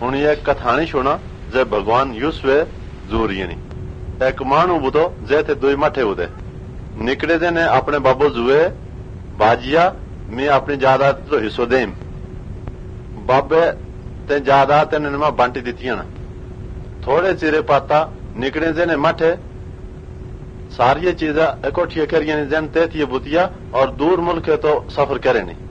हुन ये कथाणी सुना जे भगवान यूसुफे जूरियनी एक मानू बुधो जे थे दुई मठे उदे निकले दे ने अपने बाबो जुए बाजिया मैं अपनी जायदाद तो हिस्सो देम बाबे ते जायदाद ते नमा बांटी दितियां ना थोड़े चिरे पाता निकले दे ने मठे सारी चीजा इकट्ठी करिए जन ते बुतिया और दूर मुल्क तो सफर करे नहीं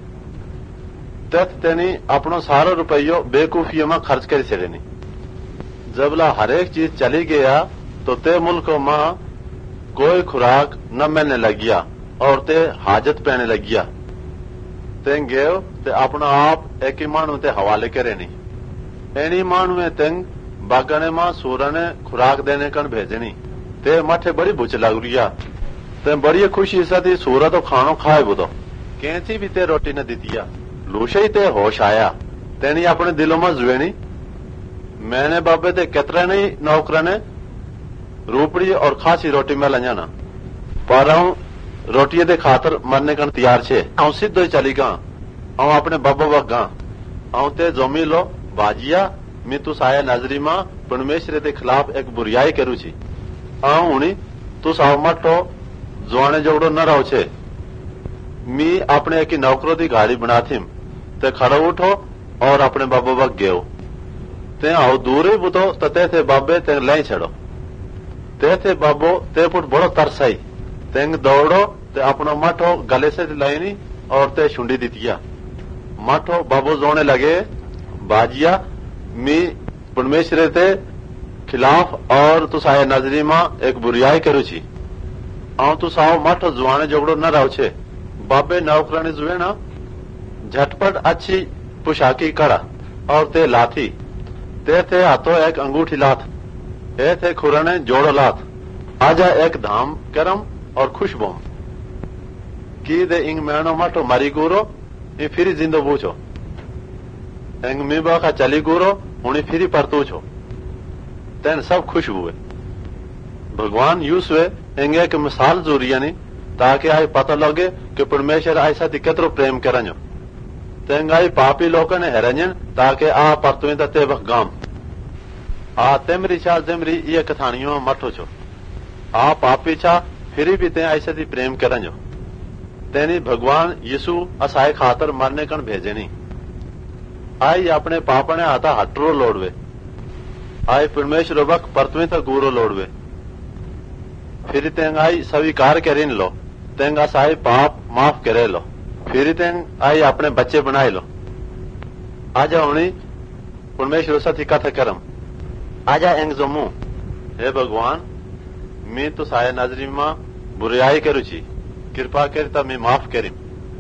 तेनी अपनो सारो रुपयो बेकूफियों में खर्च कर छड़े नहीं जबला हरेक चीज चली गया तो ते मुल्क में कोई खुराक न मिलने लगिया और ते हाजत पैने लगिया तें गयो ते अपना आप एक ही मानू ते हवाले करे नहीं एनी मानू में तेंग बागने में सूरने खुराक देने कन भेजनी ते मठे बड़ी भूच लग रिया ते बड़ी खुशी से सूरा तो खानो खाए बुदो कैसी भी ते रोटी न दितिया लूशे ते होश आया तेनी अपने दिलों में जुएनी मैंने बाबे ते कितने नहीं नौकर ने रूपड़ी और खासी रोटी में लंजाना पर रोटी दे खातर मरने का तैयार छे आऊं सीधो चली गा आऊं अपने बाबा वक गा आऊं ते जमी लो बाजिया मैं तू साया नजरी मां परमेश्वर के खिलाफ एक बुराई करू छी आऊं हुनी तू साव मठो जोने जोड़ो न रहो छे मी अपने एक नौकरों की गाड़ी बना थी ते खड़ो उठो और अपने बाबा वक गयो ते आओ दूर ही बुतो ते थे बाबे ते लाई छड़ो ते थे बाबो ते पुट बड़ो तरसाई तेंग दौड़ो ते अपनो मठो गले से लाईनी और ते शुंडी दितिया मठो बाबो जोने लगे बाजिया मी परमेश्वर ते खिलाफ और तुसाए नजरी मां एक बुराई करू छी आऊं तुसाओ मठो जुआने जोगड़ो न रहो छे बाबे नौकरानी जुए ना झटपट अच्छी पोशाकी कड़ा और ते लाथी ते थे हाथों एक अंगूठी लाथ ए थे खुरने जोड़ो लाथ आजा एक धाम करम और खुश बोम की दे इंग मैनो मठो मरी गुरो ये फिर जिंदो बूछो इंग मीबा का चली गुरो उन्हें फिर परतू छो तेन सब खुश हुए भगवान यूसुए इंग एक मिसाल जूरी यानी ताकि आई पता लगे कि परमेश्वर ऐसा कितरो प्रेम करनो तेंगाई पापी लोग ने हेरंजन ताकि आ परतुए ते वक्त गाम आ तेमरी छा जेमरी ये कथानियों मठो छो आ पापी छा फिर भी ते ऐसा थी प्रेम करनो तेनी भगवान यीशु असाए खातर मरने कन भेजेनी आई अपने पापने आता हटरो लोड़वे आई परमेश्वर वक्त परतुए तक गुरो लोड़वे फिर तेंगाई स्वीकार करीन लो तेंगा साई पाप माफ करे लो फिर तेंग आई अपने बच्चे बनाए लो आजा होनी परमेश्वर साथी कथा करम आजा एंग जमू हे भगवान मैं तो साया नजरी मां बुराई करू छी कृपा करता मैं माफ करीम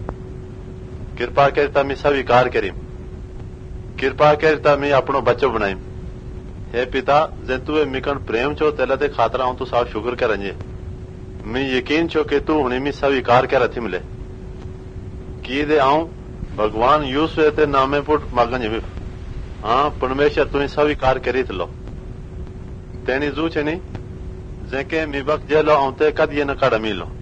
कृपा करता मैं स्वीकार करीम कृपा करता मैं अपनो बच्चो बनाईम हे पिता जे तू मिकन प्रेम छो तेला ते खातर आऊं तू साव शुक्र करंजे मैं यकीन छो कि तू हुने में स्वीकार कर थी मिले की दे आऊं भगवान यूसुए ते नामे पुट मगन हाँ परमेश्वर तू स्वीकार करी लो तेनी जू छनी जेके मिबक जेलो आऊं ते कद ये न कड़ मिलो